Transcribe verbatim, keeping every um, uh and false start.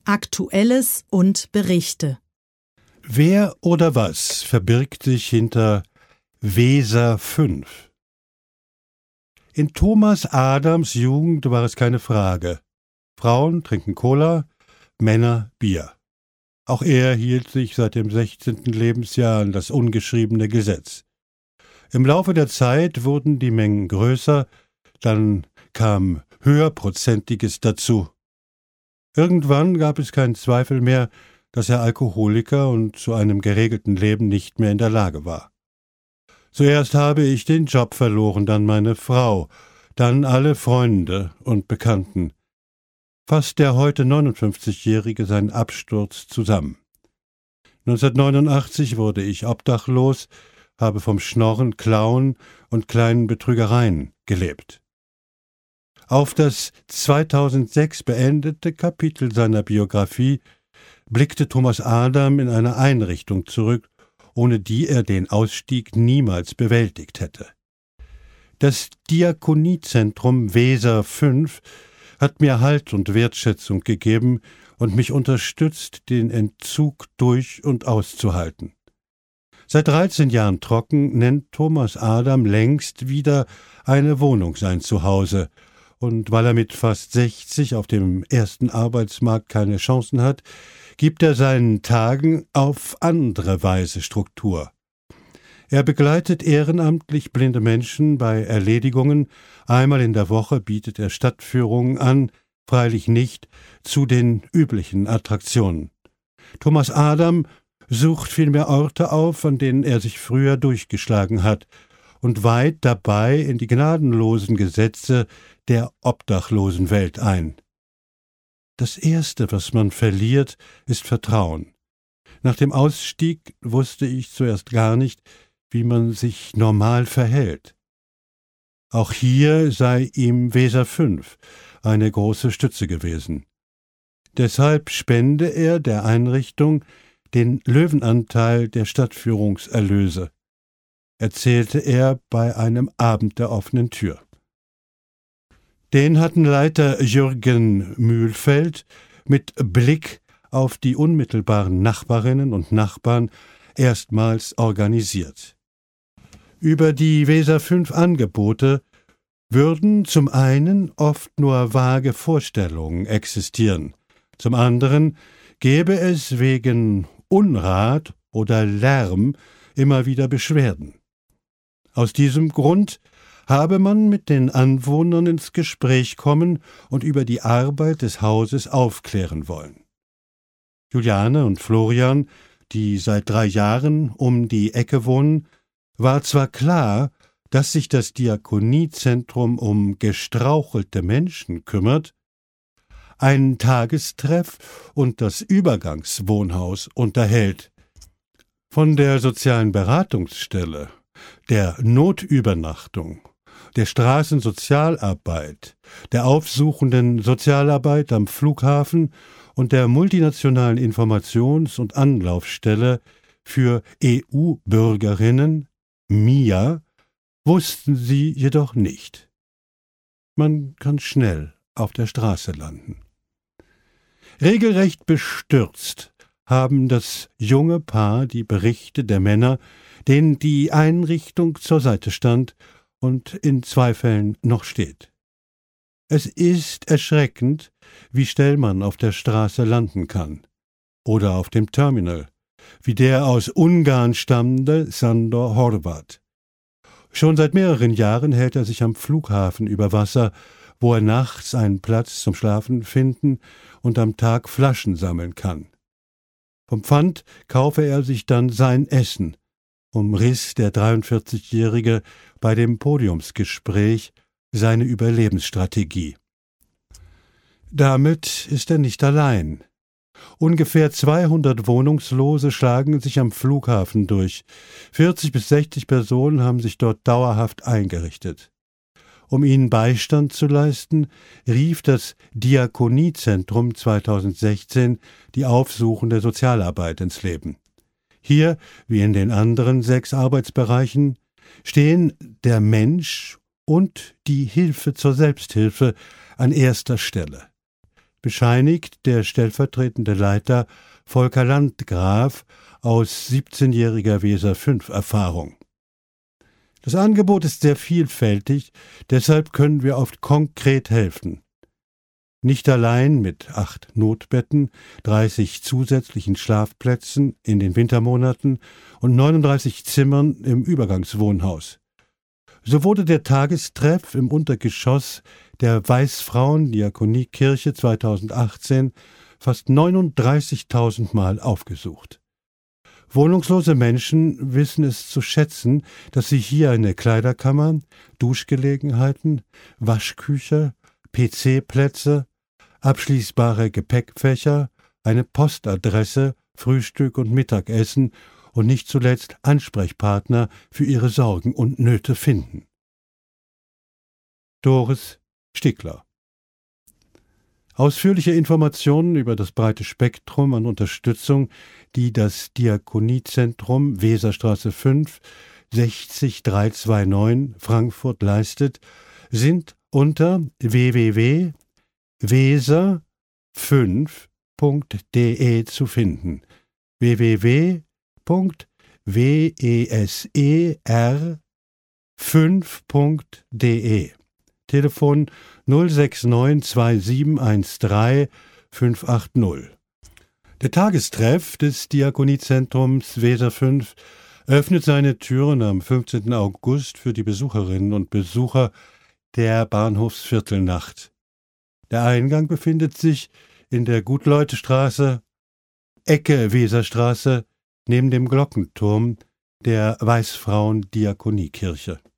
Aktuelles und Berichte. Wer oder was verbirgt sich hinter Weser fünf? In Thomas Adams Jugend war es keine Frage. Frauen trinken Cola, Männer Bier. Auch er hielt sich seit dem sechzehnten Lebensjahr an das ungeschriebene Gesetz. Im Laufe der Zeit wurden die Mengen größer, dann kam Höherprozentiges dazu. Irgendwann gab es keinen Zweifel mehr, dass er Alkoholiker und zu einem geregelten Leben nicht mehr in der Lage war. Zuerst habe ich den Job verloren, dann meine Frau, dann alle Freunde und Bekannten. Fasst der heute neunundfünfzigjährige seinen Absturz zusammen. neunzehnhundertneunundachtzig wurde ich obdachlos, habe vom Schnorren, Klauen und kleinen Betrügereien gelebt. Auf das zweitausendsechs beendete Kapitel seiner Biografie blickte Thomas Adam in eine Einrichtung zurück, ohne die er den Ausstieg niemals bewältigt hätte. Das Diakoniezentrum Weser fünf hat mir Halt und Wertschätzung gegeben und mich unterstützt, den Entzug durch- und auszuhalten. Seit dreizehn Jahren trocken nennt Thomas Adam längst wieder eine Wohnung sein Zuhause, und weil er mit fast sechzig auf dem ersten Arbeitsmarkt keine Chancen hat, gibt er seinen Tagen auf andere Weise Struktur. Er begleitet ehrenamtlich blinde Menschen bei Erledigungen, einmal in der Woche bietet er Stadtführungen an, freilich nicht zu den üblichen Attraktionen. Thomas Adam sucht vielmehr Orte auf, an denen er sich früher durchgeschlagen hat, und weiht dabei in die gnadenlosen Gesetze der Obdachlosenwelt ein. Das Erste, was man verliert, ist Vertrauen. Nach dem Ausstieg wusste ich zuerst gar nicht, wie man sich normal verhält. Auch hier sei ihm Weser fünf eine große Stütze gewesen. Deshalb spende er der Einrichtung den Löwenanteil der Stadtführungserlöse, erzählte er bei einem Abend der offenen Tür. Den hatten Leiter Jürgen Mühlfeld mit Blick auf die unmittelbaren Nachbarinnen und Nachbarn erstmals organisiert. Über die Weser fünf Angebote würden zum einen oft nur vage Vorstellungen existieren, zum anderen gäbe es wegen Unrat oder Lärm immer wieder Beschwerden. Aus diesem Grund habe man mit den Anwohnern ins Gespräch kommen und über die Arbeit des Hauses aufklären wollen. Juliane und Florian, die seit drei Jahren um die Ecke wohnen, war zwar klar, dass sich das Diakoniezentrum um gestrauchelte Menschen kümmert, ein Tagestreff und das Übergangswohnhaus unterhält. Von der sozialen Beratungsstelle, der Notübernachtung, der Straßensozialarbeit, der aufsuchenden Sozialarbeit am Flughafen und der multinationalen Informations- und Anlaufstelle für E U-Bürgerinnen, M I A, wussten sie jedoch nicht. Man kann schnell auf der Straße landen. Regelrecht bestürzt haben das junge Paar die Berichte der Männer, denen die Einrichtung zur Seite stand und in zwei Fällen noch steht. Es ist erschreckend, wie schnell man auf der Straße landen kann. Oder auf dem Terminal, wie der aus Ungarn stammende Sandor Horvat. Schon seit mehreren Jahren hält er sich am Flughafen über Wasser, wo er nachts einen Platz zum Schlafen finden und am Tag Flaschen sammeln kann. Vom Pfand kaufe er sich dann sein Essen, umriss der dreiundvierzigjährige bei dem Podiumsgespräch seine Überlebensstrategie. Damit ist er nicht allein. Ungefähr zweihundert Wohnungslose schlagen sich am Flughafen durch. vierzig bis sechzig Personen haben sich dort dauerhaft eingerichtet. Um ihnen Beistand zu leisten, rief das Diakoniezentrum zweitausendsechzehn die aufsuchende Sozialarbeit ins Leben. Hier, wie in den anderen sechs Arbeitsbereichen, stehen der Mensch und die Hilfe zur Selbsthilfe an erster Stelle. bescheinigt der stellvertretende Leiter Volker Landgraf aus siebzehnjähriger Weser fünf Erfahrung. Das Angebot ist sehr vielfältig, deshalb können wir oft konkret helfen. Nicht allein mit acht Notbetten, dreißig zusätzlichen Schlafplätzen in den Wintermonaten und neununddreißig Zimmern im Übergangswohnhaus. So wurde der Tagestreff im Untergeschoss der Weißfrauen-Diakoniekirche zweitausendachtzehn fast neununddreißigtausend Mal aufgesucht. Wohnungslose Menschen wissen es zu schätzen, dass sie hier eine Kleiderkammer, Duschgelegenheiten, Waschküche, P C-Plätze, abschließbare Gepäckfächer, eine Postadresse, Frühstück und Mittagessen und nicht zuletzt Ansprechpartner für ihre Sorgen und Nöte finden. Doris Stickler. Ausführliche Informationen über das breite Spektrum an Unterstützung, die das Diakoniezentrum Weserstraße fünf, sechzig dreihundertneunundzwanzig Frankfurt leistet, sind unter w w w punkt weser fünf punkt d e zu finden. w w w punkt weser fünf punkt d e. Telefon null sechs neun zwei sieben eins drei fünf acht null. Der Tagestreff des Diakoniezentrums Weser fünf öffnet seine Türen am fünfzehnten August für die Besucherinnen und Besucher der Bahnhofsviertelnacht. Der Eingang befindet sich in der Gutleutestraße, Ecke Weserstraße, neben dem Glockenturm der Weißfrauen-Diakoniekirche.